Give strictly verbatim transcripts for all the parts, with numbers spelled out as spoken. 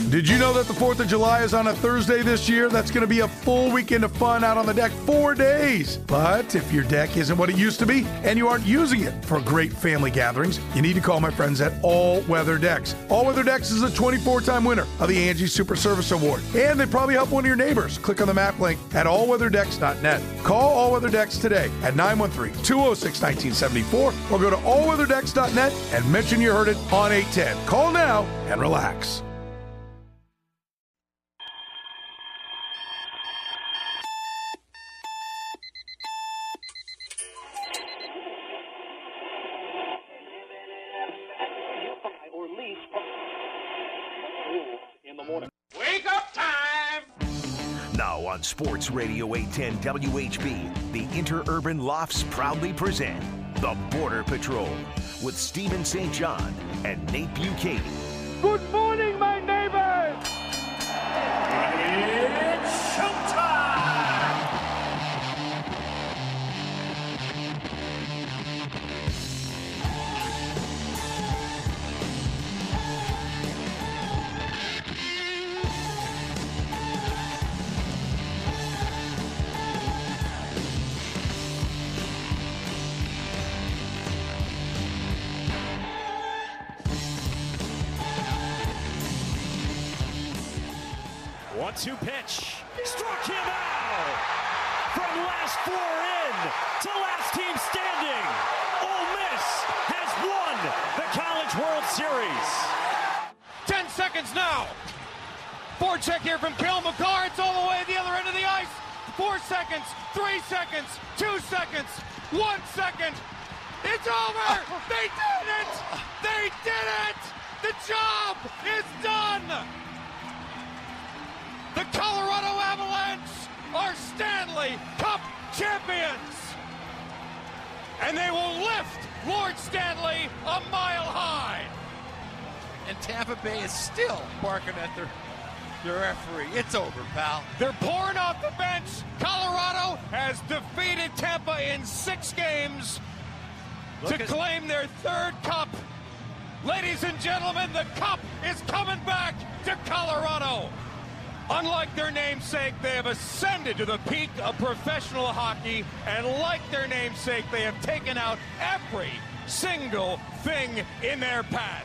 Did you know that the fourth of July is on a Thursday this year? That's going to be a full weekend of fun out on the deck, four days. But if your deck isn't what it used to be and you aren't using it for great family gatherings, you need to call my friends at All Weather Decks. All Weather Decks is a twenty-four time winner of the Angie Super Service Award. And they probably help one of your neighbors. Click on the map link at all weather decks dot net. Call All Weather Decks today at nine one three, two oh six, one nine seven four or go to all weather decks dot net and mention you heard it on eight ten. Call now and relax. Wake up time! Now on Sports Radio eight ten W H B, the Interurban Lofts proudly present The Border Patrol with Stephen Saint John and Nate Bukaty. Good morning, my neighbors! It's showtime! one two pitch. Struck him out! From last four in to last team standing, Ole Miss has won the College World Series. Ten seconds now. Forecheck here from Cale Makar. It's all the way at the other end of the ice. Four seconds, three seconds, two seconds, one second. It's over! They did it! They did it! The job is done! The Colorado Avalanche are Stanley Cup champions! And they will lift Lord Stanley a mile high! And Tampa Bay is still barking at their, their referee. It's over, pal. They're pouring off the bench. Colorado has defeated Tampa in six games Look to at- claim their third cup. Ladies and gentlemen, the cup is coming back to Colorado. Unlike their namesake, they have ascended to the peak of professional hockey, and like their namesake, they have taken out every single thing in their path.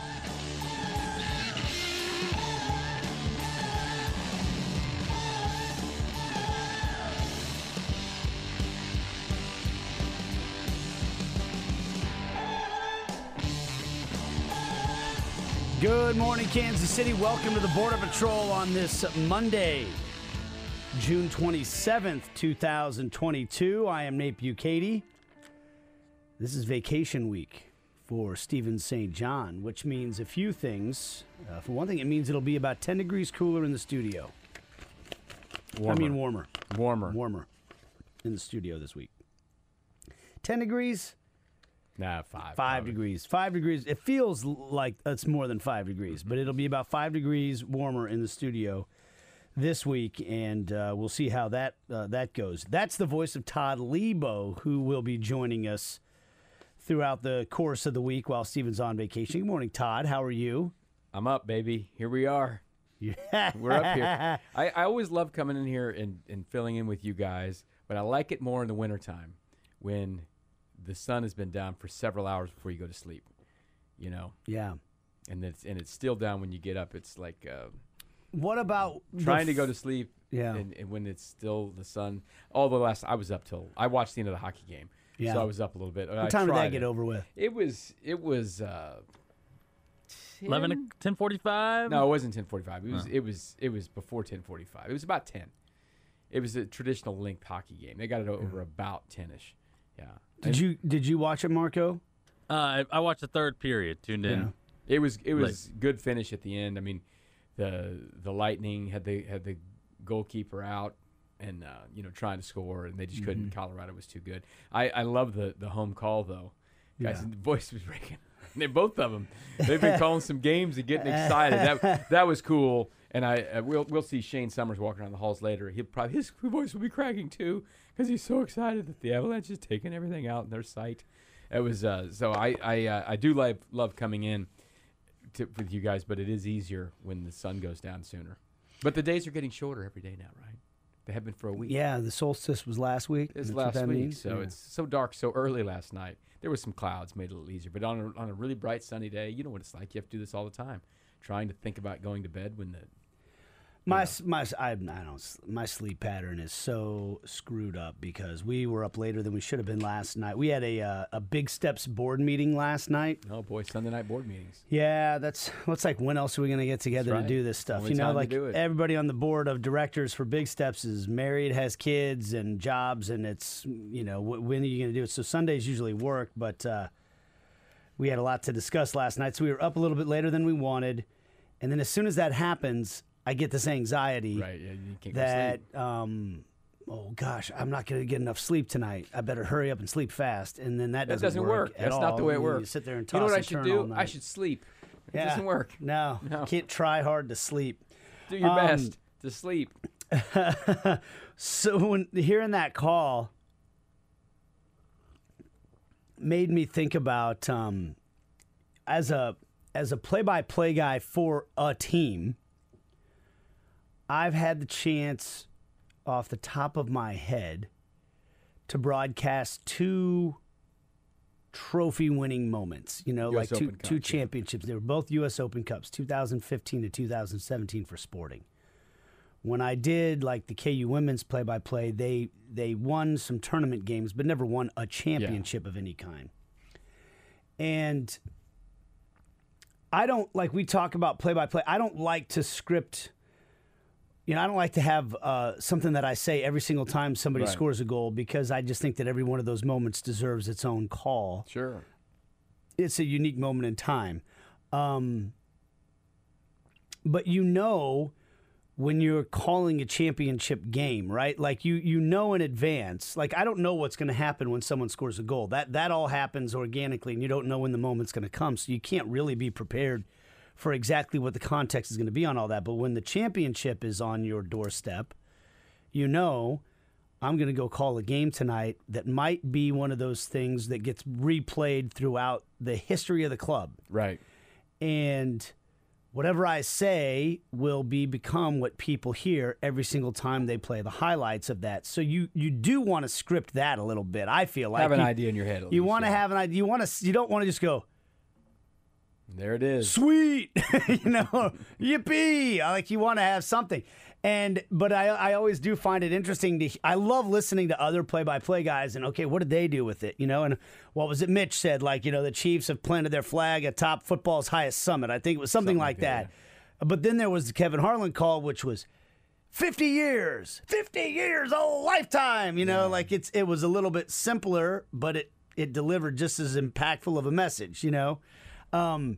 Good morning, Kansas City. Welcome to the Border Patrol on this Monday, June twenty-seventh, twenty twenty-two. I am Nate Bukaty. This is vacation week for Stephen Saint John, which means a few things. Uh, for one thing, it means it'll be about ten degrees cooler in the studio. Warmer. I mean warmer. Warmer. Warmer in the studio this week. ten degrees. Nah, five. Five probably. degrees. Five degrees. It feels like it's more than five degrees, but it'll be about five degrees warmer in the studio this week, and uh, we'll see how that uh, that goes. That's the voice of Todd Lebo, who will be joining us throughout the course of the week while Steven's on vacation. Good morning, Todd. How are you? I'm up, baby. Here we are. Yeah. We're up here. I, I always love coming in here and, and filling in with you guys, but I like it more in the wintertime when the sun has been down for several hours before you go to sleep, you know? Yeah. And it's, and it's still down when you get up. It's like uh, What about trying the to go f- to sleep Yeah. and, and when it's still the sun. All the last, I was up till, I watched the end of the hockey game. Yeah. So I was up a little bit. What time did that get over with? It was, it was, uh, eleven, ten forty-five? No, it wasn't ten forty-five. It was it was it was before ten forty-five. It was about ten. It was a traditional length hockey game. They got it over yeah. about ten-ish. Yeah. Did and you did you watch it, Marco? Uh, I, I watched the third period. Tuned in. Yeah. It was it was Late. good finish at the end. I mean, the the Lightning had the had the goalkeeper out and uh, you know trying to score, and they just couldn't. Mm-hmm. Colorado was too good. I I love the the home call though. Guys, Yeah. the voice was breaking. They both of them. They've been calling some games and getting excited. That that was cool. And I uh, we'll we'll see Shane Summers walking around the halls later. He'll probably his voice will be cracking too because he's so excited that the Avalanche is taking everything out in their sight. It was uh, so I I uh, I do love love coming in to, with you guys, but it is easier when the sun goes down sooner. But the days are getting shorter every day now, right? They have been for a week. Yeah, the solstice was last week. It was That's what last that week, means? so Yeah. it's so dark so early last night. There was some clouds, made it a little easier. But on a, on a really bright sunny day, you know what it's like. You have to do this all the time, trying to think about going to bed when the My s my s- I, I don't s- my sleep pattern is so screwed up because we were up later than we should have been last night. We had a uh, a Big Steps board meeting last night. oh boy, Sunday night board meetings. Yeah, that's what's like. When else are we going to get together That's to right. do this stuff? Only You know, time to like do it. everybody on the board of directors for Big Steps is married, has kids and jobs, and it's you know wh- when are you going to do it? So Sundays usually work, but uh, we had a lot to discuss last night, so we were up a little bit later than we wanted, and then as soon as that happens, I get this anxiety Right, yeah, you can't go that sleep. um, oh gosh, I'm not going to get enough sleep tonight. I better hurry up and sleep fast, and then that That doesn't, doesn't work. at That's not the way it all. works. You sit there and toss You know what I and should turn all do? I night. should sleep. It Yeah. doesn't work. No, No. can't try hard to sleep. Do your Um, best to sleep. So when hearing that call made me think about um, as a as a play-by-play guy for a team, I've had the chance off the top of my head to broadcast two trophy-winning moments. You know, U S like two Open two Cups, yeah. championships. They were both U S Open Cups, two thousand fifteen to two thousand seventeen for Sporting. When I did like the K U women's play-by-play, they they won some tournament games, but never won a championship of any kind. And I don't like we talk about play-by-play. I don't like to script. You know, I don't like to have uh, something that I say every single time somebody Right. scores a goal because I just think that every one of those moments deserves its own call. Sure. It's a unique moment in time. Um, but you know when you're calling a championship game, right? Like you you know in advance. Like I don't know what's going to happen when someone scores a goal. That that all happens organically, and you don't know when the moment's going to come. So you can't really be prepared for exactly what the context is going to be on all that. But when the championship is on your doorstep, you know I'm going to go call a game tonight that might be one of those things that gets replayed throughout the history of the club. Right. And whatever I say will be become what people hear every single time they play the highlights of that. So you you do want to script that a little bit. I feel like Have an you, idea in your head. At You least, want to yeah. have an idea. You want to. You don't want to just go There it is. sweet, you know, yippee. Like you want to have something. And but I I always do find it interesting to I love listening to other play-by-play guys and okay, what did they do with it? You know, and what was it Mitch said like, you know, the Chiefs have planted their flag atop football's highest summit. I think it was something, Something like like that. that, But then there was the Kevin Harlan call which was fifty years. fifty years, a lifetime, you know, like it's it was a little bit simpler, but it it delivered just as impactful of a message, you know. Um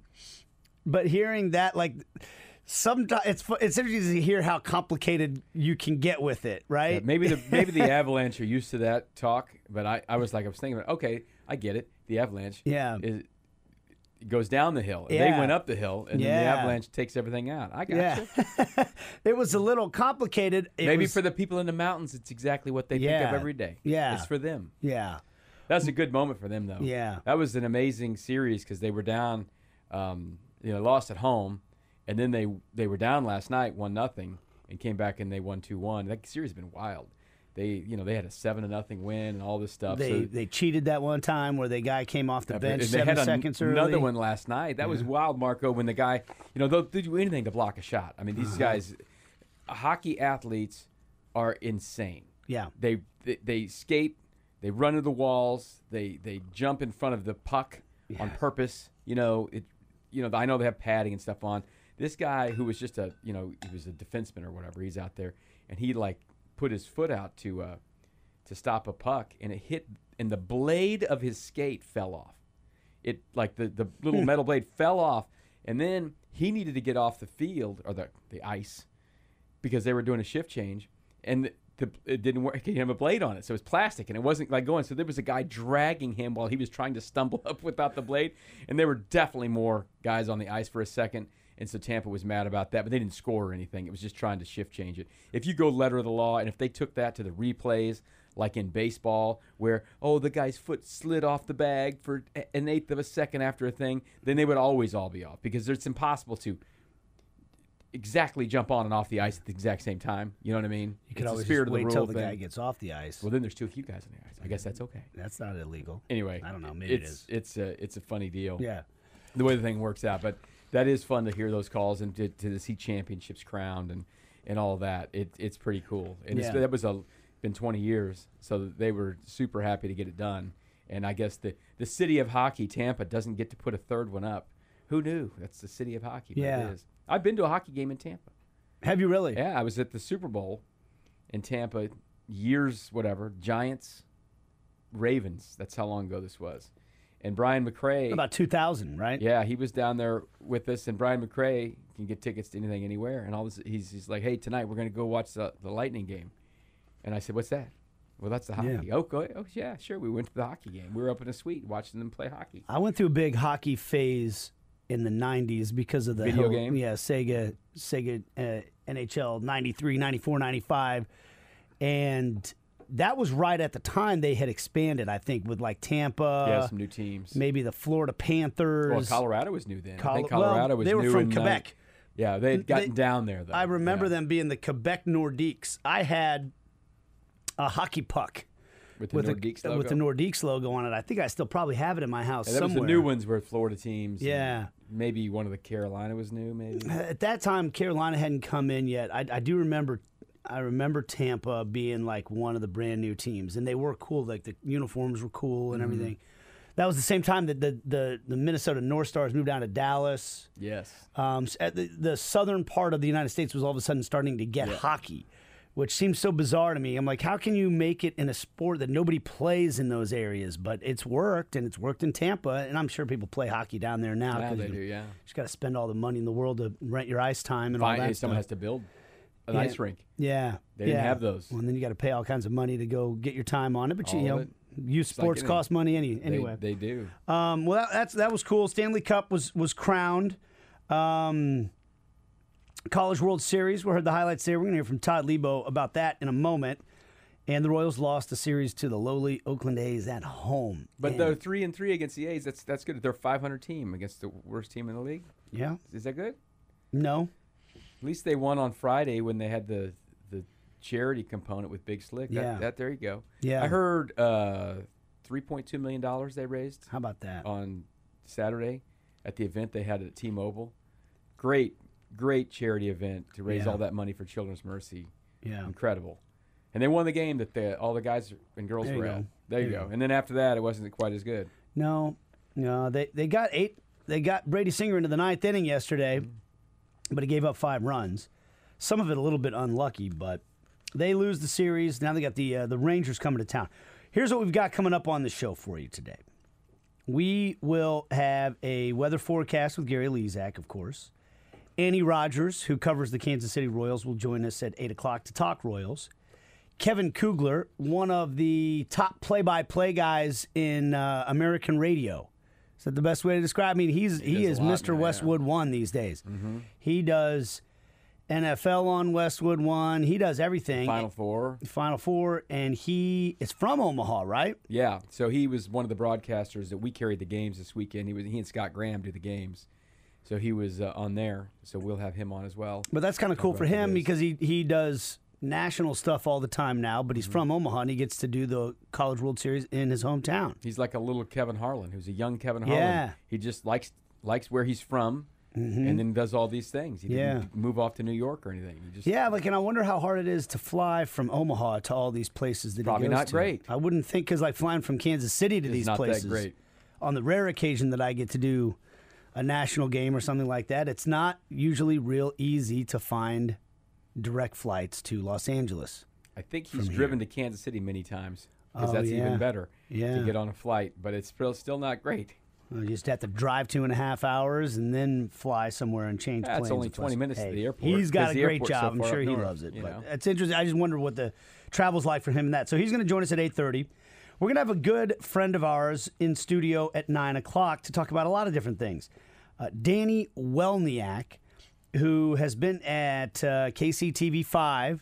but hearing that like sometimes it's fu- it's interesting to hear how complicated you can get with it, right? Yeah, maybe the maybe the Avalanche are used to that talk, but I, I was like I was thinking, about, okay, I get it. The Avalanche, Yeah. is, it goes down the hill. And Yeah. They went up the hill, and then the Yeah. Avalanche takes everything out. I got Yeah. you. It was a little complicated. It Maybe was- for the people in the mountains, it's exactly what they think Yeah. of every day. Yeah. It's for them. yeah. That's a good moment for them, though. Yeah. That was an amazing series because they were down, um, you know, lost at home, and then they they were down last night, one nothing, and came back and they won two one. That series has been wild. They, you know, they had a seven to nothing win and all this stuff. They so, they cheated that one time where the guy came off the and bench they seven had an- seconds early. another one last night. That was wild, Marco. When the guy, you know, they'll do anything to block a shot. I mean, these guys, hockey athletes, are insane. Yeah. They, they they skate, they run into the walls, they they jump in front of the puck on purpose. You know, it. You know, I know they have padding and stuff on. This guy who was just a, you know, he was a defenseman or whatever. He's out there, and he like put his foot out to uh, to stop a puck, and it hit, and the blade of his skate fell off. It like the the little metal blade fell off, and then he needed to get off the field or the the ice because they were doing a shift change, and the, the, it didn't work. He didn't have a blade on it, so it was plastic, and it wasn't like going. So there was a guy dragging him while he was trying to stumble up without the blade, and there were definitely more guys on the ice for a second, and so Tampa was mad about that, but they didn't score or anything. It was just trying to shift change it. If you go letter of the law, and if they took that to the replays, like in baseball, where, oh, the guy's foot slid off the bag for an eighth of a second after a thing, then they would always all be off because it's impossible to exactly jump on and off the ice at the exact same time. You know what I mean? You could it's always the spirit just of the wait till rule the thing. guy gets off the ice. Well, then there's too few guys on the ice. I guess that's okay. That's not illegal. Anyway, I don't know. Maybe it's, it is. It's a it's a funny deal. Yeah. The way the thing works out, but that is fun to hear those calls and to, to see championships crowned and, and all that. It it's pretty cool. And Yeah. it's, that was a been twenty years, so they were super happy to get it done. And I guess the the city of hockey, Tampa, doesn't get to put a third one up. Who knew? That's the city of hockey. But Yeah. it is. I've been to a hockey game in Tampa. Have you really? Yeah, I was at the Super Bowl in Tampa years, whatever, Giants, Ravens. That's how long ago this was. And Brian McRae. About two thousand, right? Yeah, he was down there with us, and Brian McRae can get tickets to anything, anywhere. And all this, he's, he's like, hey, tonight we're going to go watch the, the Lightning game. And I said, what's that? Well, that's the hockey. Yeah. Oh, go, oh, yeah, sure. We went to the hockey game. We were up in a suite watching them play hockey. I went through a big hockey phase in the nineties because of the Video whole- game? Yeah, Sega, Sega uh, N H L ninety-three, ninety-four, ninety-five. And that was right at the time they had expanded, I think, with like Tampa. yeah, some new teams. Maybe the Florida Panthers. Well, Colorado was new then. I Col- think Colorado well, was they were new from in nine- Quebec. Yeah, they had gotten They- down there, though. I remember Yeah. them being the Quebec Nordiques. I had a hockey puck With the with, Nordiques the, logo. with the Nordiques logo on it. I think I still probably have it in my house Yeah, that somewhere. was the new ones were Florida teams. and Yeah. Maybe one of the Carolina was new, maybe. At that time, Carolina hadn't come in yet. I, I do remember, I remember Tampa being like one of the brand new teams, and they were cool. Like the uniforms were cool and Mm-hmm. everything. That was the same time that the the, the Minnesota North Stars moved down to Dallas. Yes. Um, s- at the, the southern part of the United States was all of a sudden starting to get hockey, which seems so bizarre to me. I'm like, how can you make it in a sport that nobody plays in those areas? But it's worked, and it's worked in Tampa, and I'm sure people play hockey down there now. Yeah, 'cause they you do, yeah. just got to spend all the money in the world to rent your ice time and all Finally, that someone has stuff. to build an Yeah. ice rink. Yeah, They didn't yeah. have those. Well, and then you got to pay all kinds of money to go get your time on it. But you, All you of know, it. youth It's like sports anything. cost money any, They- anyway. They, do. Um, well, that, that's that was cool. Stanley Cup was was crowned. Um, College World Series. We heard the highlights there. We're going to hear from Todd Lebo about that in a moment. And the Royals lost the series to the lowly Oakland A's at home. But And- they're three and three against the A's. That's that's good. They're a five hundred team against the worst team in the league. yeah, Is that good? no, At least they won on Friday when they had the the charity component with Big Slick. That, Yeah. that there you go. Yeah. I heard uh, three point two million dollars they raised how about that? on Saturday at the event they had at T-Mobile. Great, great charity event to raise Yeah. all that money for Children's Mercy. Yeah, Incredible. And they won the game that the, all the guys and girls There you were go. at. There you There you go. go. And then after that, it wasn't quite as good. no, no. They they got eight. They got Brady Singer into the ninth inning yesterday, but he gave up five runs. Some of it a little bit unlucky, but they lose the series. Now they got the uh, the Rangers coming to town. Here's what we've got coming up on the show for you today. We will have a weather forecast with Gary Lezak, of course. Annie Rogers, who covers the Kansas City Royals, will join us at eight o'clock to talk Royals. Kevin Kugler, one of the top play-by-play guys in uh, American radio. Is that the best way to describe? I mean, he's he, does a is lot Mister now, yeah. Westwood One these days. Mm-hmm. He does N F L on Westwood One. He does everything. Final Four. Final Four, and he is from Omaha, right? Yeah. So he was one of the broadcasters that we carried the games this weekend. He was he and Scott Graham do the games. So he was uh, on there. So we'll have him on as well. But that's kind of cool Talk for about him this. because he he does national stuff all the time now, but he's Mm-hmm. from Omaha and he gets to do the College World Series in his hometown. He's like a little Kevin Harlan, who's a young Kevin Harlan. Yeah. He just likes likes where he's from, and then does all these things. He didn't Yeah. move off to New York or anything. He just Yeah, like, and I wonder how hard it is to fly from Omaha to all these places that Probably he goes not to. great. I wouldn't think, because like flying from Kansas City to It's these not that places, great. on the rare occasion that I get to do a national game or something like that, it's not usually real easy to find direct flights to Los Angeles. I think he's driven to Kansas City many times because Oh, that's yeah. even better Yeah. to get on a flight. But it's still still not great. You just have to drive two and a half hours and then fly somewhere and change Yeah, it's planes. only and twenty fly. minutes to Hey, the airport, He's got 'cause a the great airport's so job. I'm far sure up he north, loves it. you But know. it's interesting. I just wonder what the travel's like for him and that. So he's going to join us at eight thirty. We're going to have a good friend of ours in studio at nine o'clock to talk about a lot of different things. Uh, Danny Welniak, who has been at uh, K C T V five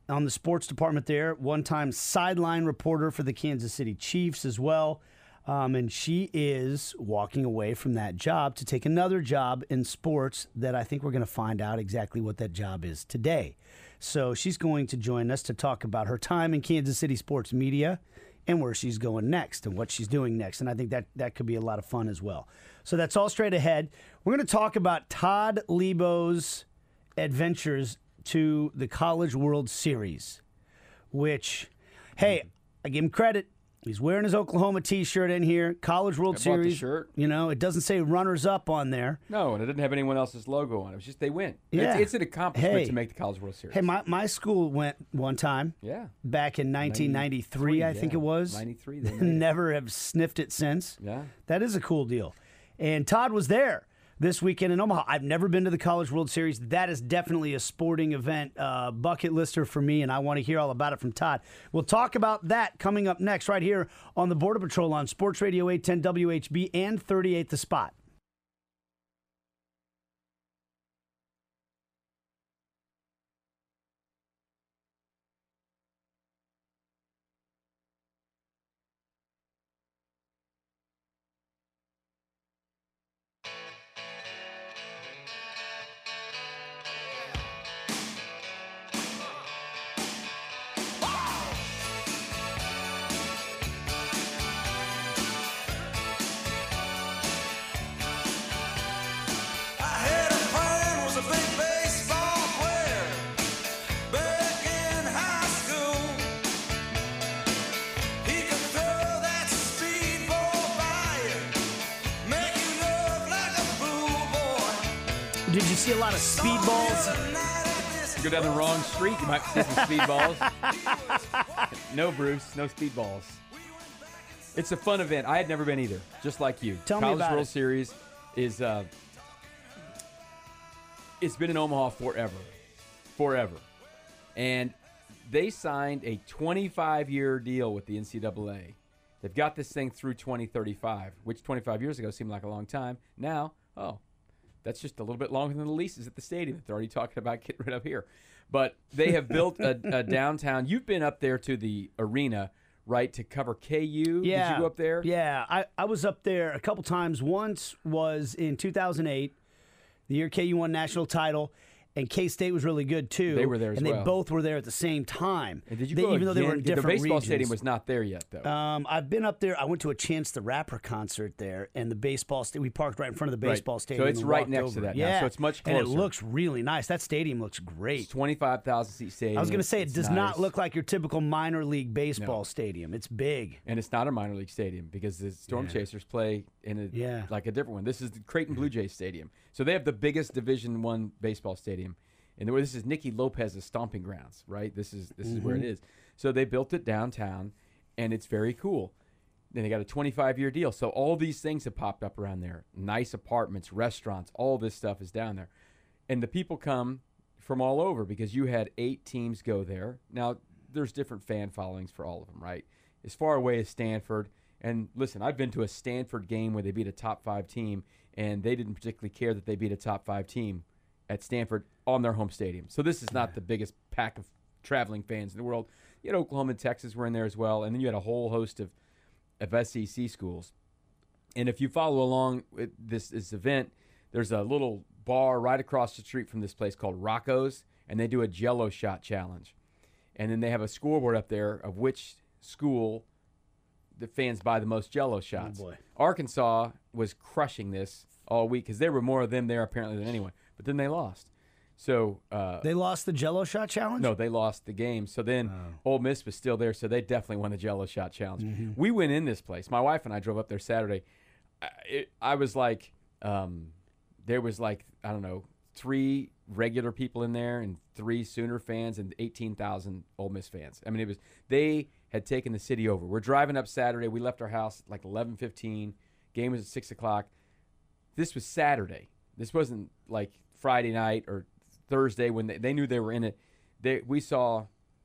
on the sports department there, one-time sideline reporter for the Kansas City Chiefs as well. Um, and she is walking away from that job to take another job in sports that I think we're going to find out exactly what that job is today. So she's going to join us to talk about her time in Kansas City sports media and where she's going next and what she's doing next. And I think that, that could be a lot of fun as well. So that's all straight ahead. We're going to talk about Todd Leabo's adventures to the College World Series, which, hey, I give him credit. He's wearing his Oklahoma T-shirt in here. College World I Series. bought the shirt. You know, it doesn't say runners up on there. No, and it didn't have anyone else's logo on it. It was just they win. Yeah. It's, it's an accomplishment Hey. to make the College World Series. Hey, my, my school went one time. Yeah. Back in nineteen ninety-three, I think yeah. it was. ninety-three, they made it. Never have sniffed it since. Yeah. That is a cool deal. And Todd was there this weekend in Omaha. I've never been to the College World Series. That is definitely a sporting event, uh, bucket lister for me, and I want to hear all about it from Todd. We'll talk about that coming up next right here on the Border Patrol on Sports Radio eight ten W H B and thirty-eight The Spot. Did you see a lot of speedballs? You go down the wrong street, you might see some speedballs. No, Bruce, no speedballs. It's a fun event. I had never been either, just like you. Tell me College about World it. Series is, uh, it's been in Omaha forever. Forever. And they signed a twenty-five year deal with the N C double A. They've got this thing through twenty thirty-five, which twenty-five years ago seemed like a long time. Now, oh, that's just a little bit longer than the leases at the stadium that they're already talking about getting rid of here. But they have built a, a downtown. You've been up there to the arena, right, to cover K U? Yeah. Did you go up there? Yeah, I, I was up there a couple times. Once was in two thousand eight, the year K U won national title, and K-State was really good too. They were there as and well. they both were there at the same time. And did you They- go even though they were in again? different The baseball regions. stadium was not there yet, though. Um, I've been up there. I went to a Chance the Rapper concert there, and the baseball sta- we parked right in front of the Right. baseball So stadium. it's and right walked next to over. that now, Yeah, so it's much and it closer. looks really nice. That stadium looks It's great. twenty-five thousand seat stadium. I was going to say it It's does nice. not look like your typical minor league baseball No. stadium. It's big. And it's not a minor league stadium because the Storm Yeah. Chasers play in a Yeah. like a different one. This is the Creighton Blue Jays Stadium. So they have the biggest Division One baseball stadium. And this is Nicky Lopez's stomping grounds, right? This is this is where it is. So they built it downtown, and it's very cool. Then they got a twenty-five year deal. So all these things have popped up around there. Nice apartments, restaurants, all this stuff is down there. And the people come from all over because you had eight teams go there. Now, there's different fan followings for all of them, right? As far away as Stanford. And listen, I've been to a Stanford game where they beat a top five team, and they didn't particularly care that they beat a top five team at Stanford on their home stadium. So this is not the biggest pack of traveling fans in the world. You had Oklahoma and Texas were in there as well, and then you had a whole host of, of S E C schools. And if you follow along with this, this event, there's a little bar right across the street from this place called Rocco's, and they do a Jell-O shot challenge. And then they have a scoreboard up there of which school the fans buy the most Jell-O shots. Oh, boy. Arkansas was crushing this all week because there were more of them there apparently than anyone. But then they lost. So uh, They lost the Jell-O shot challenge? no, they lost the game. So then Oh. Ole Miss was still there, so they definitely won the Jell-O shot challenge. Mm-hmm. We went in this place. My wife and I drove up there Saturday. I, it, I was like, um, there was like, I don't know, three regular people in there and three Sooner fans and eighteen thousand Ole Miss fans. I mean, it was, they had taken the city over. We're driving up Saturday. We left our house at like eleven fifteen. Game was at six o'clock. This was Saturday. This wasn't like Friday night or Thursday when they, they knew they were in it. They, we saw,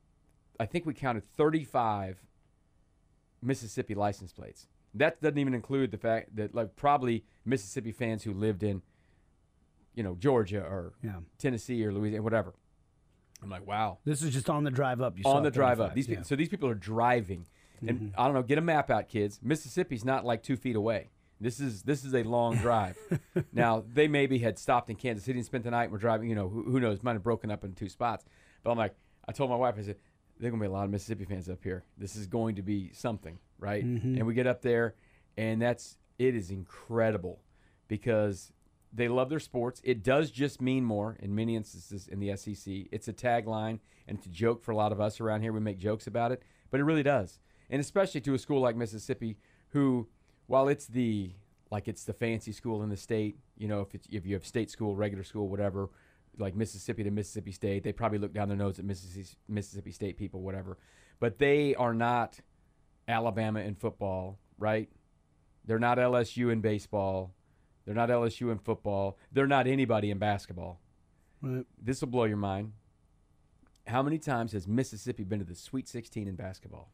I think we counted thirty-five Mississippi license plates. That doesn't even include the fact that like probably Mississippi fans who lived in, you know, Georgia or Yeah. Tennessee or Louisiana, whatever. I'm like, wow. This is just on the drive up. You on saw the drive up. thirty-five, These yeah. people, so these people are driving, and Mm-hmm. I don't know. Get a map out, kids. Mississippi's not like two feet away. This is this is a long drive. Now they maybe had stopped in Kansas City and spent the night. And we're driving. You know, who, who knows? Might have broken up into two spots. But I'm like, I told my wife, I said, there are gonna be a lot of Mississippi fans up here. This is going to be something, right? Mm-hmm. And we get up there, and that's it is incredible because they love their sports. It does just mean more in many instances in the S E C. It's a tagline, and it's a joke for a lot of us around here. We make jokes about it, but it really does. And especially to a school like Mississippi, who, while it's the like it's the fancy school in the state, you know, if it's, if you have state school, regular school, whatever, like Mississippi to Mississippi State, they probably look down their nose at Mississippi, Mississippi State people, whatever. But they are not Alabama in football, right? They're not L S U in baseball. They're not L S U in football. They're not anybody in basketball. Right. This will blow your mind. How many times has Mississippi been to the Sweet sixteen in basketball?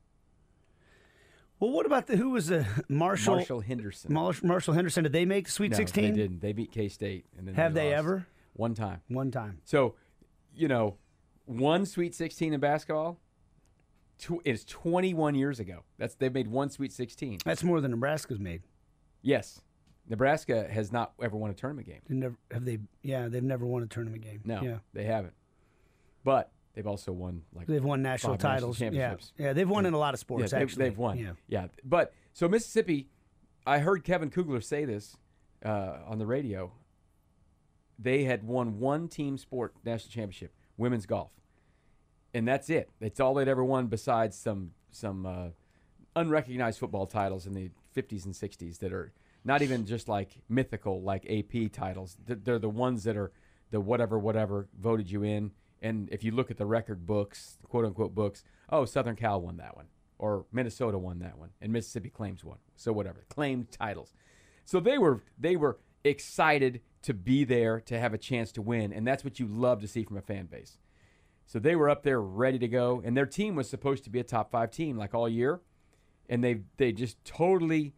Well, what about the who was the Marshall Marshall Henderson. Marshall, Marshall Henderson? Did they make the Sweet no, sixteen? they didn't. They beat K-State. And then Have they lost. ever? One time. One time. So, you know, one Sweet sixteen in basketball tw- is twenty-one years ago. That's They've made one Sweet sixteen. That's more than Nebraska's made. Yes. Nebraska has not ever won a tournament game. They never have they. Yeah, they've never won a tournament game. No, Yeah. they haven't. But they've also won like They've won national five titles. national Yeah, championships. yeah, they've won in a lot of Yeah, sports. they've, actually, they've won. Yeah. yeah. But so Mississippi, I heard Kevin Kugler say this uh, on the radio. They had won one team sport national championship, women's golf, and that's it. It's all they'd ever won besides some some uh, unrecognized football titles in the fifties and sixties that are not even just like mythical, like A P titles. They're, they're the ones that are the whatever whatever voted you in. And if you look at the record books, quote unquote books, oh, Southern Cal won that one, or Minnesota won that one, and Mississippi claims one. So whatever, claimed titles. So they were they were excited to be there, to have a chance to win, and that's what you love to see from a fan base. So they were up there ready to go, and their team was supposed to be a top five team like all year, and they they just totally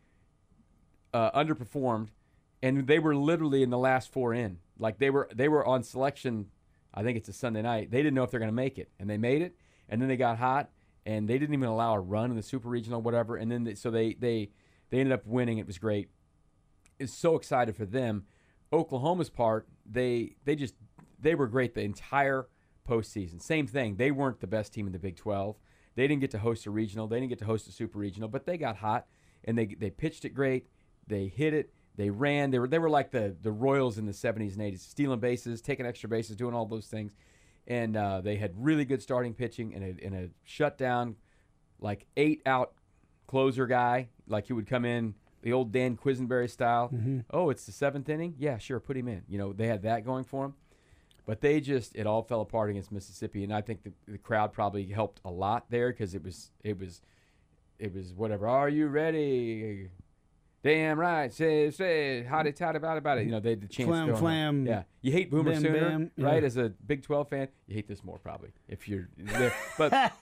uh, underperformed, and they were literally in the last four in. Like they were they were on selection. I think it's a Sunday night. They didn't know if they're going to make it, and they made it, and then they got hot, and they didn't even allow a run in the Super Regional, whatever. And then they, so they they they ended up winning. It was great. It's so excited for them. Oklahoma's part, they they just they were great the entire postseason. Same thing. They weren't the best team in the Big twelve. They didn't get to host a regional. They didn't get to host a Super Regional, but they got hot, and they they pitched it great. They hit it. They ran. They were they were like the the Royals in the seventies and eighties, stealing bases, taking extra bases, doing all those things. And uh, they had really good starting pitching and a, and a shutdown, like eight out closer guy, like he would come in the old Dan Quisenberry style. Mm-hmm. Oh, it's the seventh inning? Yeah, sure, put him in. You know, they had that going for them. But they just it all fell apart against Mississippi, and I think the, the crowd probably helped a lot there because it was it was it was whatever. Are you ready? Damn right, say say hotty toddy about about it. You know, they had the chance. Flam, going flam. on. Yeah, you hate Boomer Bam, Sooner, bam, yeah. right? As a Big twelve fan, you hate this more probably if you're there. But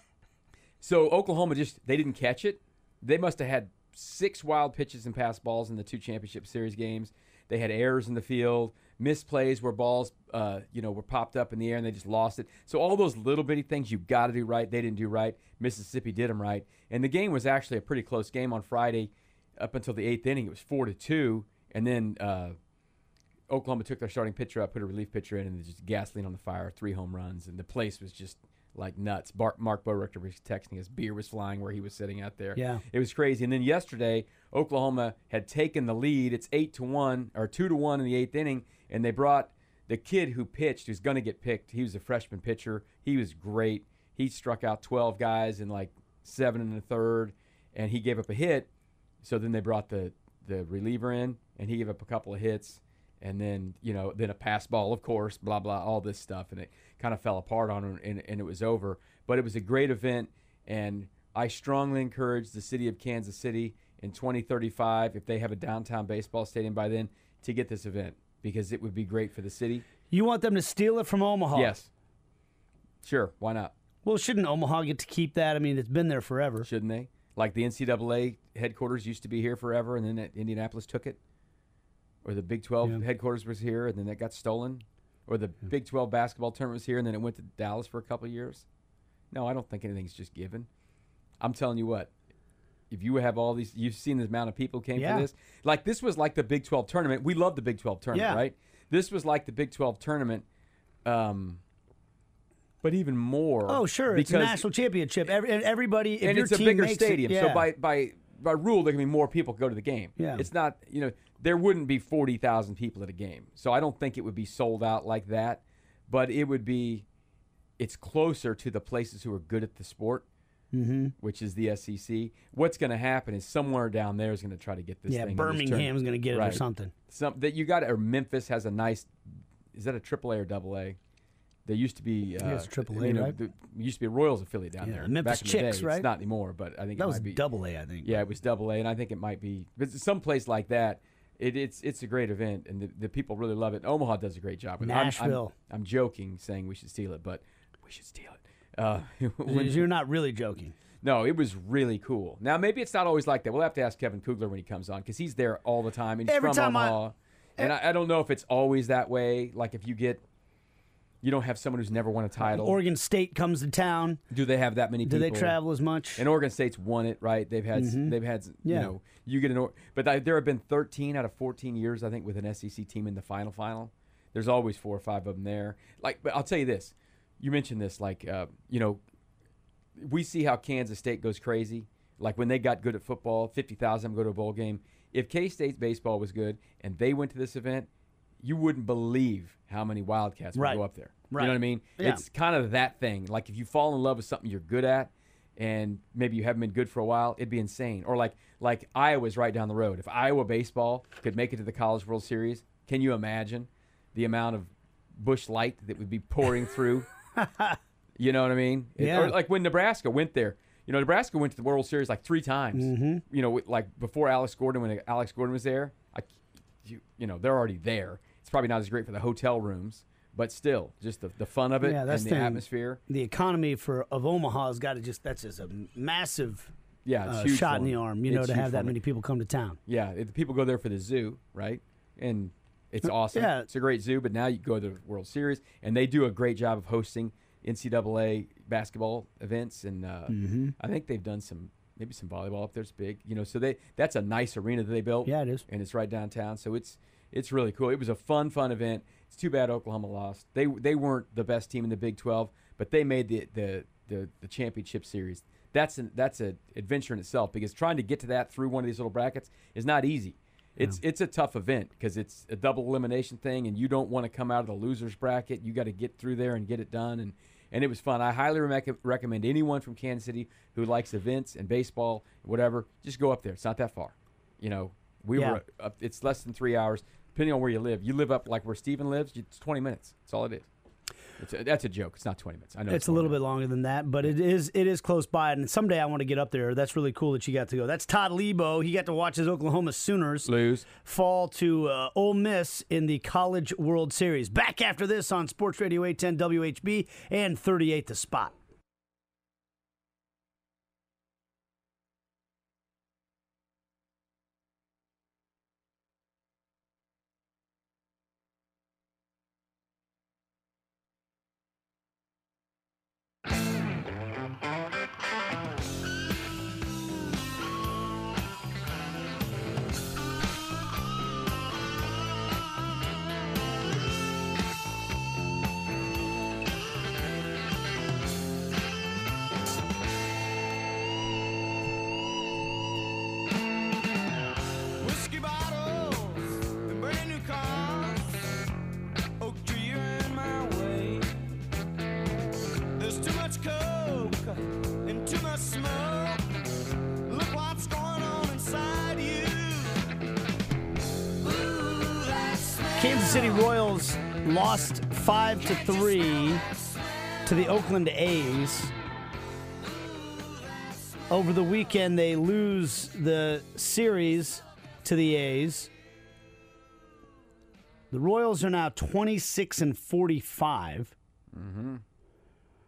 so Oklahoma just they didn't catch it. They must have had six wild pitches and pass balls in the two championship series games. They had errors in the field, misplays where balls, uh, you know, were popped up in the air and they just lost it. So all those little bitty things you got to do right, they didn't do right. Mississippi did them right, and the game was actually a pretty close game on Friday. Up until the eighth inning, it was four to two, and then uh, Oklahoma took their starting pitcher out, put a relief pitcher in, and they just gasoline on the fire, three home runs, and the place was just like nuts. Bar- Mark Bowrichter was texting us, beer was flying where he was sitting out there. Yeah, it was crazy. And then yesterday, Oklahoma had taken the lead. It's eight to one or two to one in the eighth inning, and they brought the kid who pitched, who's going to get picked. He was a freshman pitcher. He was great. He struck out twelve guys in like seven and a third, and he gave up a hit. So then they brought the, the reliever in, and he gave up a couple of hits, and then, you know, then a pass ball, of course, blah, blah, all this stuff, and it kind of fell apart on him, and, and it was over. But it was a great event, and I strongly encourage the city of Kansas City in twenty thirty-five, if they have a downtown baseball stadium by then, to get this event, because it would be great for the city. You want them to steal it from Omaha? Yes. Sure, why not? Well, shouldn't Omaha get to keep that? I mean, it's been there forever. Shouldn't they? Like the N C double A headquarters used to be here forever, and then that Indianapolis took it. Or the Big twelve Yeah. headquarters was here, and then that got stolen. or the Big twelve basketball tournament was here, and then it went to Dallas for a couple of years. No, I don't think anything's just given. I'm telling you what, if you have all these, you've seen the amount of people came Yeah. for this. Like, this was like the Big twelve tournament. We love the Big twelve tournament, Yeah. right? This was like the Big twelve tournament, um, but even more. Oh, sure. It's a because- national championship. Every, everybody, if and your it's a team bigger makes stadium. It, yeah. So by, by by rule, there can be more people go to the game. Yeah. It's not, you know, there wouldn't be forty thousand people at a game. So I don't think it would be sold out like that. But it would be, it's closer to the places who are good at the sport, mm-hmm. which is the S E C. What's going to happen is somewhere down there is going to try to get this Yeah, thing. Birmingham's going to get it or Right. something. Some that you got, or Memphis has a nice. Is that a triple A or double A? There used to be. Uh, it's triple A, you know, right? There used to be a Royals affiliate down Yeah, there. the Memphis back in the Chicks, day. right? It's not anymore, but I think That it was might be double A, I think. Yeah, it was double A, and I think it might be. But someplace like that, it, it's it's a great event, and the, the people really love it. Omaha does a great job with it. I'm- Nashville. I'm, I'm joking, saying we should steal it, but we should steal it. Uh, when- You're not really joking. no, it was really cool. Now, maybe it's not always like that. We'll have to ask Kevin Kugler when he comes on because he's there all the time, and he's Every from time I- Omaha. and I, I don't know if it's always that way. Like if you get, you don't have someone who's never won a title. Oregon State comes to town. Do they have that many Do people? they travel as much? And Oregon State's won it, right? They've had, they've had, you Yeah. know, you get an, or- but I, there have been thirteen out of fourteen years, I think, with an S E C team in the final final. There's always four or five of them there. Like, but I'll tell you this. You mentioned this, like, uh, you know, we see how Kansas State goes crazy. Like when they got good at football, fifty thousand go to a bowl game. If K-State's baseball was good and they went to this event, you wouldn't believe how many Wildcats would Right. go up there. Right. You know what I mean? Yeah. It's kind of that thing. Like if you fall in love with something you're good at, and maybe you haven't been good for a while, it'd be insane. Or like like Iowa's right down the road. If Iowa baseball could make it to the College World Series, can you imagine the amount of Busch Light that would be pouring through? You know what I mean? It- Yeah. or like when Nebraska went there. You know, Nebraska went to the World Series like three times. Mm-hmm. You know, like before Alex Gordon, when Alex Gordon was there, I, you, you know, they're already there. It's probably not as great for the hotel rooms, but still, just the, the fun of it Yeah, that's and the the- atmosphere. The economy for of Omaha has got to just, that's just a massive Yeah, it's uh, huge shot for in the them. arm, you know, It's to huge have for that them. many people come to town. Yeah, it- the people go there for the zoo, right? And it's awesome. yeah. It's a great zoo, but now you go to the World Series, and they do a great job of hosting N C double A basketball events, and uh, Mm-hmm. I think they've done some, maybe some volleyball up there. It's big, you know. So they that's a nice arena that they built. Yeah, it is. and it's right downtown, so it's it's really cool. It was a fun, fun event. It's too bad Oklahoma lost. They they weren't the best team in the Big twelve, but they made the the the, the championship series. That's an that's an adventure in itself because trying to get to that through one of these little brackets is not easy. It's it's a tough event because it's a double elimination thing, and you don't want to come out of the losers bracket. You got to get through there and get it done, and and it was fun. I highly rec- recommend anyone from Kansas City who likes events and baseball, whatever, just go up there. It's not that far. You know, we Yeah. were up, it's less than three hours, depending on where you live. You live up like where Steven lives, it's twenty minutes. That's all it is. It's a, that's a joke. It's not twenty minutes. I know It's a little longer. bit longer than that, but it is it is close by, and someday I want to get up there. That's really cool that you got to go. That's Todd Lebo. He got to watch his Oklahoma Sooners Lose. fall to uh, Ole Miss in the College World Series. Back after this on Sports Radio eight ten W H B and thirty-eight The Spot. Whiskey bottles and brand new cars. Oak tree, you're in my way. There's too much coke and too much smoke. Look what's going on inside you. Ooh, that smell. Kansas City Royals lost five to three to the Oakland A's. Over the weekend, they lose the series to the A's. The Royals are now twenty-six and forty-five. Mm-hmm.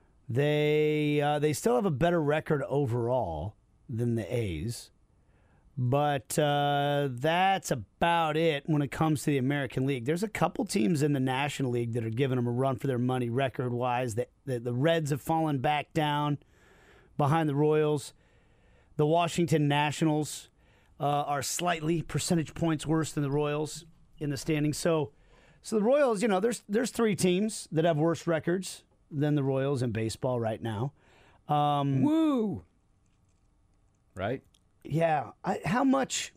They uh, they still have a better record overall than the A's. But uh, that's about it when it comes to the American League. There's a couple teams in the National League that are giving them a run for their money record-wise. The, the, the Reds have fallen back down behind the Royals. The Washington Nationals uh, are slightly percentage points worse than the Royals in the standings. So, so the Royals, you know, there's there's three teams that have worse records than the Royals in baseball right now. Um, Woo! Right? Yeah. I, how much?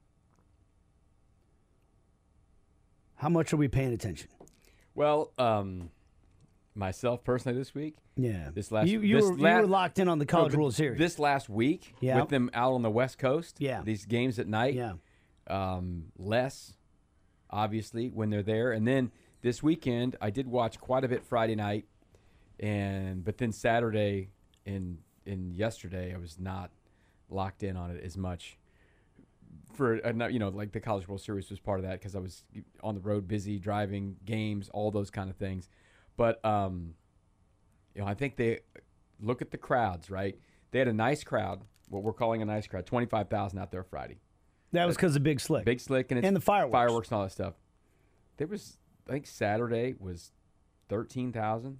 How much are we paying attention? Well, um, myself personally this week. Yeah. This last you you, this were, la- you were locked in on the College no, World Series. This last week, Yeah. with them out on the West Coast. Yeah. These games at night. Yeah. Um, less, obviously, when they're there, and then this weekend I did watch quite a bit Friday night, and but then Saturday and and yesterday I was not locked in on it as much. For uh, you know, like the College World Series was part of that because I was on the road, busy driving, games, all those kind of things. But um, you know, I think they look at the crowds. Right, they had a nice crowd, what we're calling a nice crowd, twenty-five thousand out there Friday. That was because of Big Slick. Big Slick and, it's And the fireworks. fireworks and all that stuff. There was, I think Saturday was thirteen thousand.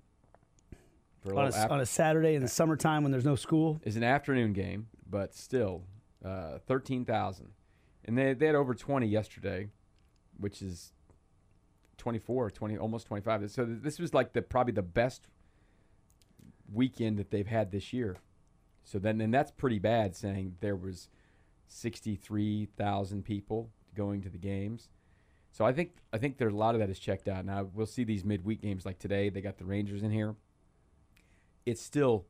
On a, on a Saturday in the summertime when there's no school. It's an afternoon game, but still, uh, thirteen thousand. And they, they had over twenty yesterday, which is twenty-four, twenty, almost twenty-five. So this was like the probably the best weekend that they've had this year. So then, and that's pretty bad saying there was sixty-three thousand people going to the games. So I think I think there's a lot of that is checked out. Now we'll see these midweek games like today. They got the Rangers in here. It's still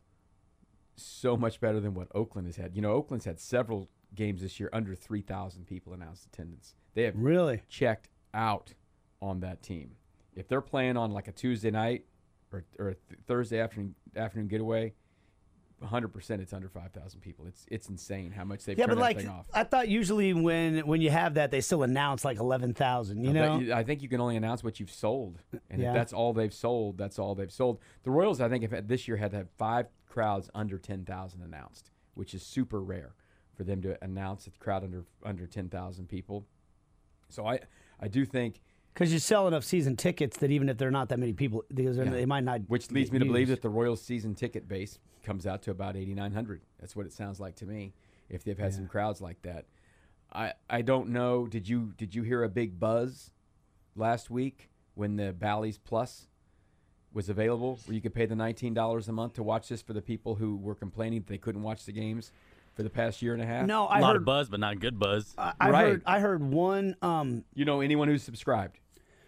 so much better than what Oakland has had. You know, Oakland's had several games this year under three thousand people announced attendance. They have really checked out on that team. If they're playing on like a Tuesday night or or a th- Thursday afternoon afternoon getaway, one hundred percent it's under five thousand people. It's it's insane how much they've Yeah, turned but like that thing off. I thought usually when when you have that they still announce like eleven thousand. You I know, bet you- I think you can only announce what you've sold, and Yeah. if that's all they've sold, that's all they've sold. The Royals, I think, have had, this year had to have five crowds under ten thousand announced, which is super rare for them to announce a crowd under under ten thousand people. So I I do think, because you sell enough season tickets that even if there are not that many people, because Yeah. they might not. which leads get me to believe used. that the Royals season ticket base comes out to about eighty-nine hundred. That's what it sounds like to me, if they've had some crowds like that. I I don't know. Did you did you hear a big buzz last week when the Bally's Plus was available, where you could pay the nineteen dollars a month to watch this for the people who were complaining that they couldn't watch the games for the past year and a half? No, A I lot heard. of buzz, but not good buzz. I, I Right. heard. I heard one. Um, You know anyone who's subscribed?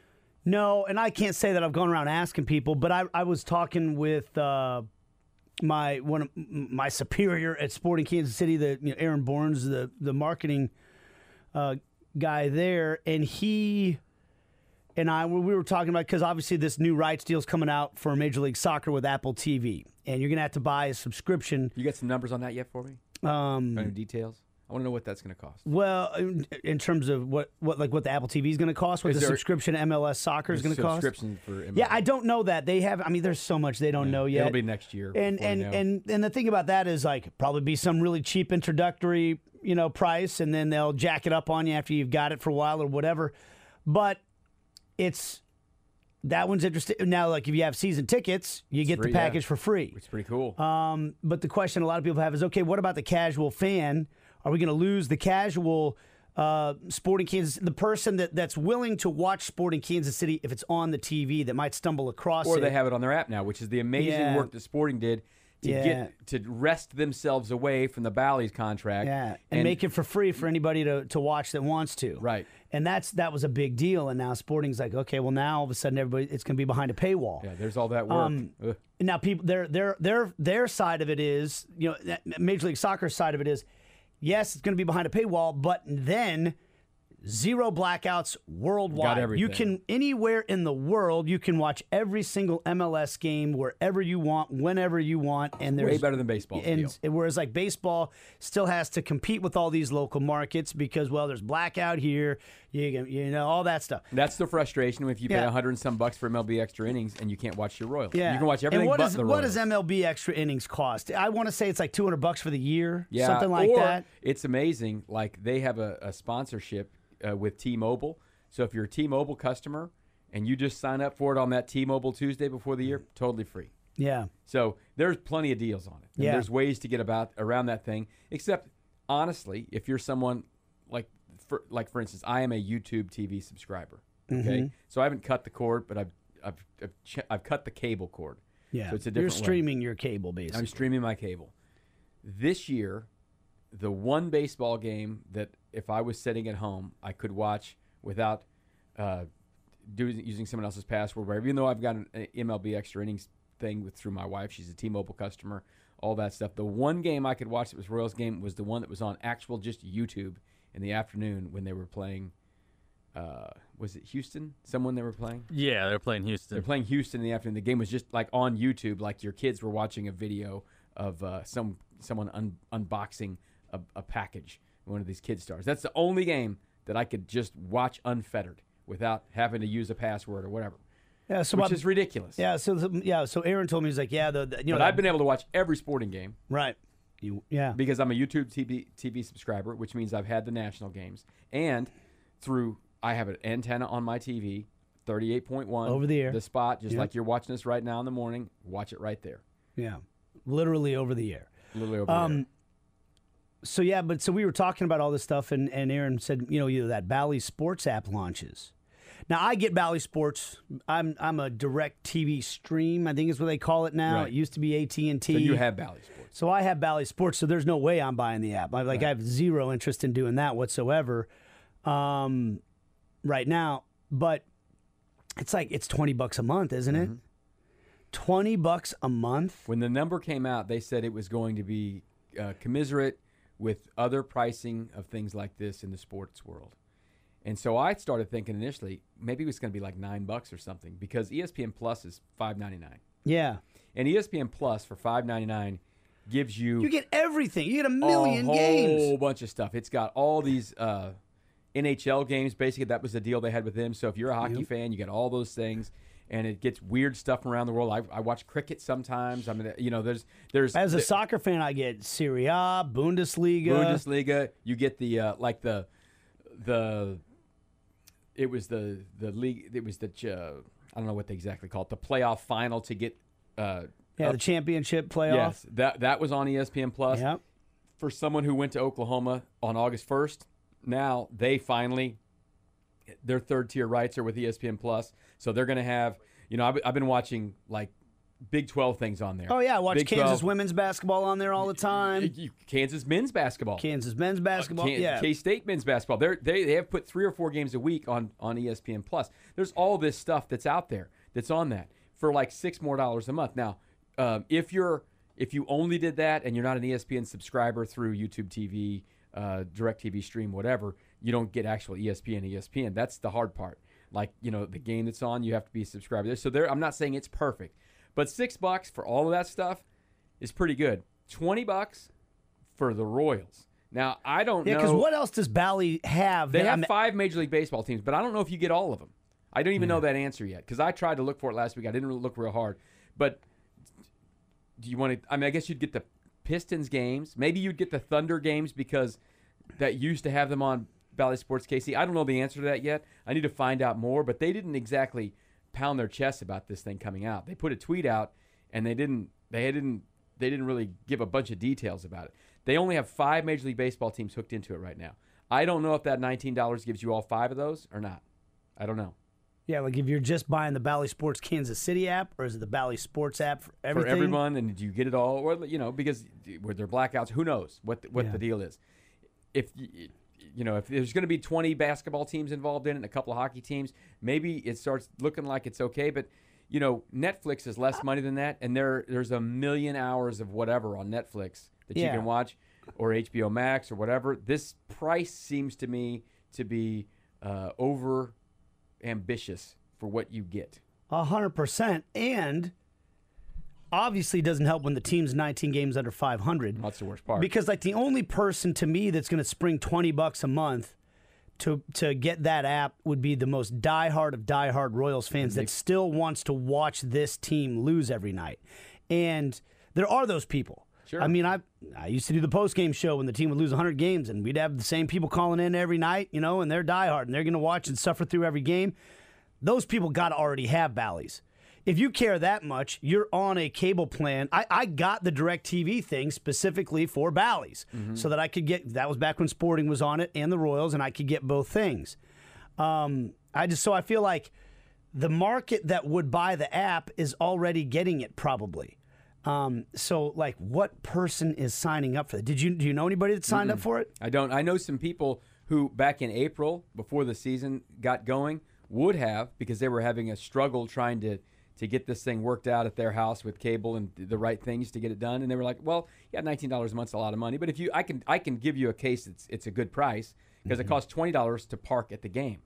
no, and I can't say that I've gone around asking people, but I I was talking with. Uh, my one of my superior at Sporting Kansas City, the you know, Aaron Bournes, the the marketing uh, guy there, and he and I we were talking about, because obviously this new rights deal is coming out for Major League Soccer with Apple T V, and you're gonna have to buy a subscription. You got some numbers on that yet for me? Um, Any details? I want to know what that's going to cost. well, in, in terms of what what like what the Apple T V is going to cost, what Is the there- subscription M L S Soccer is The going to cost. subscription for M L S. Yeah, I don't know that they have. I mean, there's so much they don't know yet. It'll be next year. And before and, we know. and and the thing about that is like probably be some really cheap introductory, you know, price, and then they'll jack it up on you after you've got it for a while or whatever. But it's that one's interesting. Now, like if you have season tickets, you get free, the yeah. package for free. Which is pretty cool. Um, but the question a lot of people have is, okay, what about the casual fan? Are we going to lose the casual uh, Sporting Kansas, the person that, that's willing to watch Sporting Kansas City if it's on the T V that might stumble across Or it? they have it on their app now, which is the amazing Yeah. work that Sporting did to Yeah. get to wrest themselves away from the Bally's contract. Yeah, and, make it for free for anybody to, to watch that wants to. Right. And that's that was a big deal. And now Sporting's like, okay, well now all of a sudden everybody it's going to be behind a paywall. Yeah, there's all that work. Um, Ugh. Now people their their their their side of it is, you know, that Major League Soccer's side of it is, yes, it's going to be behind a paywall, but then Zero blackouts worldwide. Got everything. You can, anywhere in the world, you can watch every single M L S game wherever you want, whenever you want. And there's Way better than baseball. And whereas like baseball still has to compete with all these local markets because, well, there's blackout here, you can, you know, all that stuff. That's the frustration if you pay a Yeah. hundred and some bucks for M L B extra innings and you can't watch your Royals. Yeah. You can watch everything and what but is, the what Royals. does M L B extra innings cost? I want to say it's like two hundred bucks for the year, Yeah, something like or that. It's amazing. Like they have a, a sponsorship uh, with T-Mobile. So if you're a T-Mobile customer and you just sign up for it on that T-Mobile Tuesday before the year, totally free. Yeah. So there's plenty of deals on it. And Yeah. There's ways to get about around that thing. Except honestly, if you're someone like, for, like for instance, I am a YouTube T V subscriber. Okay, Mhm. so I haven't cut the cord, but I've I've I've, ch- I've cut the cable cord. Yeah. So it's a You're different way. streaming your cable, basically. I'm streaming my cable. This year, the one baseball game that if I was sitting at home, I could watch without uh, doing using someone else's password, whatever. Even though I've got an a M L B extra innings thing with through my wife, she's a T-Mobile customer, all that stuff. The one game I could watch that was Royals game was the one that was on actual just YouTube in the afternoon when they were playing. Uh, was it Houston? Someone they were playing? Yeah, they're playing Houston. They're playing Houston in the afternoon. The game was just like on YouTube, like your kids were watching a video of uh, some someone un- unboxing a, a package. One of these kid stars. That's the only game that I could just watch unfettered without having to use a password or whatever. Yeah, so which my- is ridiculous. Yeah, so yeah, so Aaron told me he's like, yeah, the, the you know, but I've been able to watch every sporting game. Right. You yeah. Because I'm a YouTube T V T V subscriber, which means I've had the national games, and through I have an antenna on my T V, thirty-eight point one Over the air. the spot, just Yep. like you're watching us right now in the morning. Watch it right there, Yeah, literally over the air. literally over Um, there. So yeah, but so we were talking about all this stuff, and, and Aaron said, you know, either that Bally Sports app launches. Now I get Bally Sports. I'm I'm a direct T V stream. I think is what they call it now. Right. It used to be A T and T. So you have Bally Sports. So I have Bally Sports. So there's no way I'm buying the app. I, like I have zero interest in doing that whatsoever, um, right now. But it's like it's twenty bucks a month, isn't it? Twenty bucks a month. When the number came out, they said it was going to be uh, commiserate with other pricing of things like this in the sports world. And so I started thinking initially, maybe it was going to be like nine bucks or something, because E S P N Plus is five ninety-nine. Yeah. And E S P N Plus for five ninety-nine gives you You get everything. You get a million a whole games. bunch of stuff. It's got all these uh, N H L games. Basically, that was the deal they had with them. So if you're a hockey Yep. fan, you get all those things. And it gets weird stuff from around the world. I, I watch cricket sometimes. I mean, you know, there's there's As a the- soccer fan, I get Serie A, Bundesliga. Bundesliga. You get the uh, like the the it was the the league. It was the uh, I don't know what they exactly call it. The playoff final to get uh, Yeah, up- the championship playoff. Yes, that that was on E S P N Plus. Yep. For someone who went to Oklahoma on August first, now they finally their third tier rights are with E S P N Plus, so they're going to have. You know, I've, I've been watching like Big twelve things on there. Oh yeah, I watch Big Kansas twelve, women's basketball on there all the time. you- Kansas men's basketball. Kansas men's basketball. K- yeah. K-State men's basketball. They're, they they have put three or four games a week on, on E S P N Plus. There's all this stuff that's out there that's on that for like six more dollars a month. Now, um, if you're if you only did that and you're not an E S P N subscriber through YouTube T V, uh, DirecTV Stream, whatever, you don't get actual E S P N. E S P N. That's the hard part. Like, you know, the game that's on, you have to be a subscriber there. So there, I'm not saying it's perfect, but six bucks for all of that stuff is pretty good. Twenty bucks for the Royals. Now, I don't Yeah, know. because what else does Bally have? They that- have I'm- five Major League Baseball teams, but I don't know if you get all of them. I don't even know that answer yet because I tried to look for it last week. I didn't really look real hard. But do you want to? I mean, I guess you'd get the Pistons games. Maybe you'd get the Thunder games because that used to have them on Bally Sports K C. I don't know the answer to that yet. I need to find out more. But they didn't exactly pound their chests about this thing coming out. They put a tweet out, and they didn't. They didn't. They didn't really give a bunch of details about it. They only have five Major League Baseball teams hooked into it right now. I don't know if that nineteen dollars gives you all five of those or not. I don't know. Yeah, like if you're just buying the Bally Sports Kansas City app, or is it the Bally Sports app for everything? For everyone, and do you get it all? Or, you know, because were there blackouts? Who knows what the, what Yeah. the deal is? If y- you know, if there's going to be twenty basketball teams involved in it and a couple of hockey teams, maybe it starts looking like it's okay. But you know, Netflix is less money than that, and there there's a million hours of whatever on Netflix that Yeah. you can watch, or H B O Max or whatever. This price seems to me to be uh, over ambitious for what you get. A hundred percent. And obviously it doesn't help when the team's nineteen games under five hundred. That's the worst part. Because like the only person to me that's going to spring twenty bucks a month to to get that app would be the most diehard of diehard Royals fans that still wants to watch this team lose every night. And there are those people. Sure. I mean, I I used to do the post-game show when the team would lose one hundred games, and we'd have the same people calling in every night, you know, and they're diehard, and they're going to watch and suffer through every game. Those people got to already have Bally's. If you care that much, you're on a cable plan. I, I got the DirecTV thing specifically for Bally's mm-hmm. so that I could get, that was back when Sporting was on it and the Royals, and I could get both things. Um, I just, so I feel like the market that would buy the app is already getting it probably. Um, so like what person is signing up for it? Did you, do you know anybody that signed Mm-mm. up for it? I don't. I know some people who back in April before the season got going would have, because they were having a struggle trying to, to get this thing worked out at their house with cable and the right things to get it done. And they were like, well, yeah, nineteen dollars a month's a lot of money. But if you, I can I can give you a case that's it's a good price because mm-hmm. it costs twenty dollars to park at the game.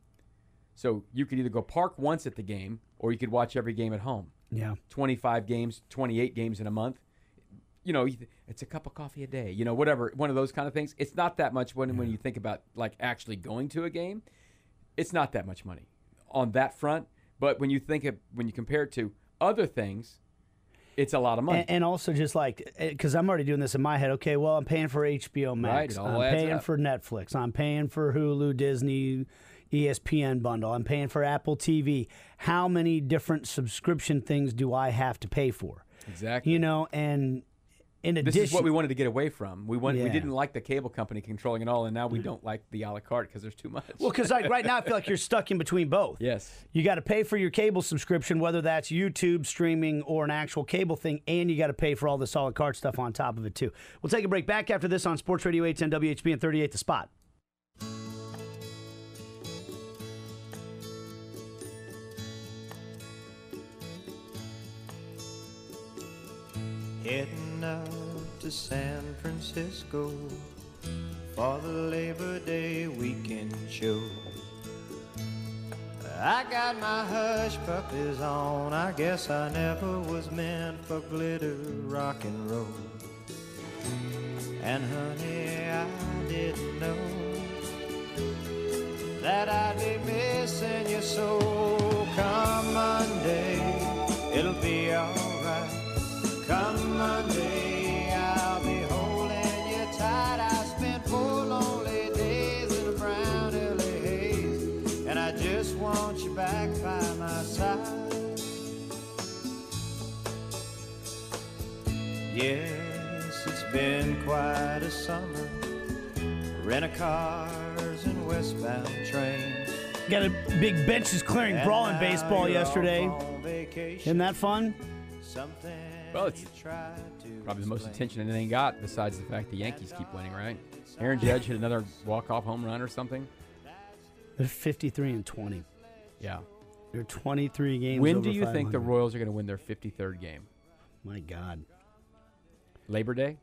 So you could either go park once at the game or you could watch every game at home. Yeah. twenty-five games, twenty-eight games in a month. You know, it's a cup of coffee a day, you know, whatever, one of those kind of things. It's not that much when, when you think about like actually going to a game. It's not that much money on that front. But when you think of, when you compare it to other things, it's a lot of money. And, and also just like, because I'm already doing this in my head. Okay, well, I'm paying for H B O Max. Right, it all I'm adds paying up. for Netflix. I'm paying for Hulu, Disney, E S P N bundle. I'm paying for Apple T V. How many different subscription things do I have to pay for? Exactly. You know, and in addition, this is what we wanted to get away from. We want, Yeah. we didn't like the cable company controlling it all, and now we don't like the a la carte because there's too much. Well, because like right now I feel like you're stuck in between both. Yes. You got to pay for your cable subscription, whether that's YouTube streaming or an actual cable thing, and you got to pay for all this a la carte stuff on top of it too. We'll take a break. Back after this on Sports Radio eight ten W H B and thirty-eight The Spot. Heading up to San Francisco for the Labor Day weekend show. I got my hush puppies on. I guess I never was meant for glitter rock and roll. And honey, I didn't know that I'd be missing you so. Come Monday, it'll be alright. Come Monday, I'll be holding you tight. I spent four lonely days in a brown L A haze, and I just want you back by my side. Yes, it's been quite a summer. Rent-a-cars and westbound trains. Got a big benches clearing And brawl in now baseball you're yesterday. off on vacation. Isn't that fun? Something Well, it's you tried to probably the most explain. attention anything got, besides the fact the Yankees keep winning, right? Aaron Judge hit another walk-off home run or something. They're fifty-three and twenty. Yeah. They're twenty-three games When over do you think the five hundred. Royals are going to win their fifty-third game? My God. Labor Day?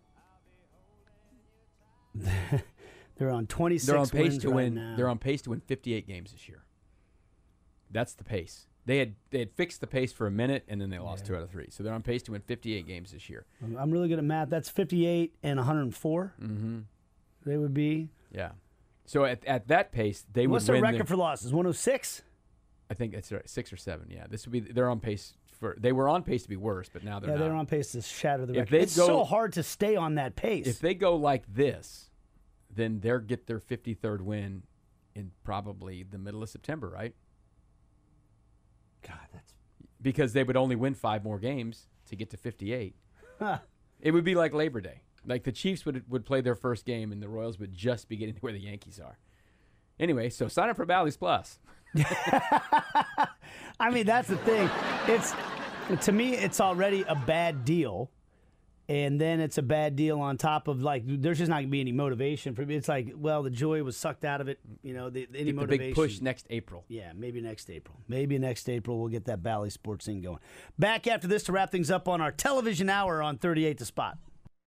They're on twenty-six They're on pace wins to right win. now. They're on pace to win fifty-eight games this year. That's the pace. They had they had fixed the pace for a minute, and then they lost two out of three. So they're on pace to win fifty-eight games this year. I'm- I'm really good at math. That's fifty-eight and one hundred four. Mm-hmm. They would be. Yeah. So at at that pace, they What's would their win. record the- for losses? one oh six? I think it's right, six or seven. Yeah, this would be. They're on pace for. They were on pace to be worse, but now they're Yeah, not. they're on pace to shatter the If record. they It's go- so hard to stay on that pace. If they go like this, then they'll get their fifty-third win in probably the middle of September, right? God, that's Because they would only win five more games to get to fifty-eight. Huh. It would be like Labor Day. Like the Chiefs would would play their first game, and the Royals would just be getting to where the Yankees are. Anyway, so sign up for Bally's Plus. I mean, that's the thing. It's to me, it's already a bad deal, and then it's a bad deal on top of like there's just not gonna be any motivation for me. It's like, well, the joy was sucked out of it. You know, the, any Get the motivation. big push next April. Yeah, maybe next April. Maybe next April we'll get that Bally Sports thing going. Back after this to wrap things up on our television hour on thirty-eight The Spot.